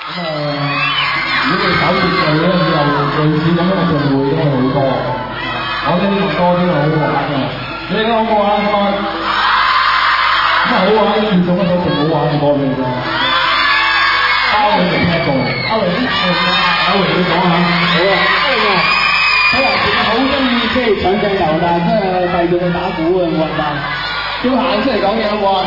如果你搞節目咧，以後類似咁樣嘅聚會都係好多。我覺得呢個多啲係好玩嘅。你哋好唔好玩？咁啊好玩，接種一首仲好玩嘅歌俾你聽。包你哋聽過。阿榮，阿榮你講下。好啊。 睇嚟其實好中意即係上鏡頭，但係真係費咗佢打鼓嘅冇辦法。叫行出嚟講嘢好唔好啊？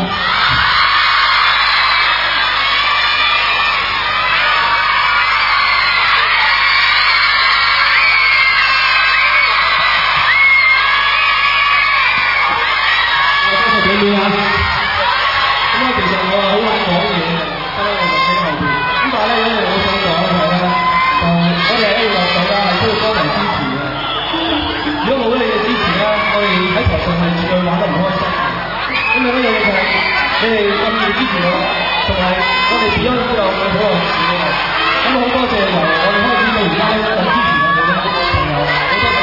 咁啊，其實我係好玩講嘢嘅，所以我就喺後邊。咁但係咧，有樣嘢我想講嘅係咧，我哋喺樂隊啦，係需要多人支持嘅。如果冇咗你嘅支持咧，我哋喺台上係絕對玩得唔開心嘅。咁另一樣嘢就係你哋咁熱支持我，同埋我哋 Beyond 都有好多人支持我。咁好多謝由我哋開始到而家咧，就支持我哋嘅朋友，好多謝。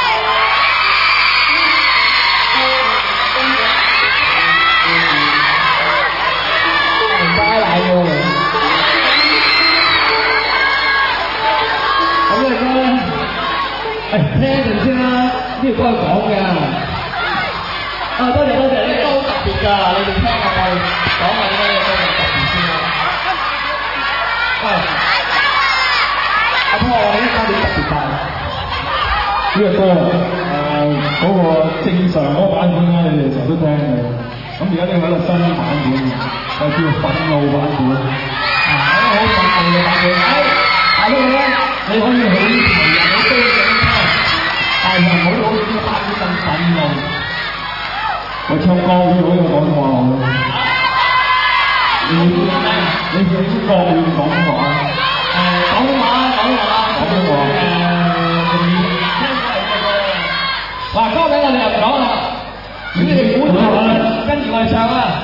咁呢個歌咧，聽陣先啦，呢個歌係講嘅。多謝，呢個歌好特別㗎，你哋聽下我哋講下呢個歌特別先啦。阿波，你依家點特別法？ 呢個歌嗰個正常嗰個版本咧，你哋成日都聽嘅。咁而家呢個係一個新版本，就叫做憤怒版本。好憤怒嘅版本。大佬咧，你可以好投入好高嘅聽，但係唔好好似啲版本咁憤怒。我唱歌好似好有講話喎。你英國要講話啊？ 廣東話。嗱，歌名我哋又唔講啦，如果你哋估到，跟住我哋唱啦。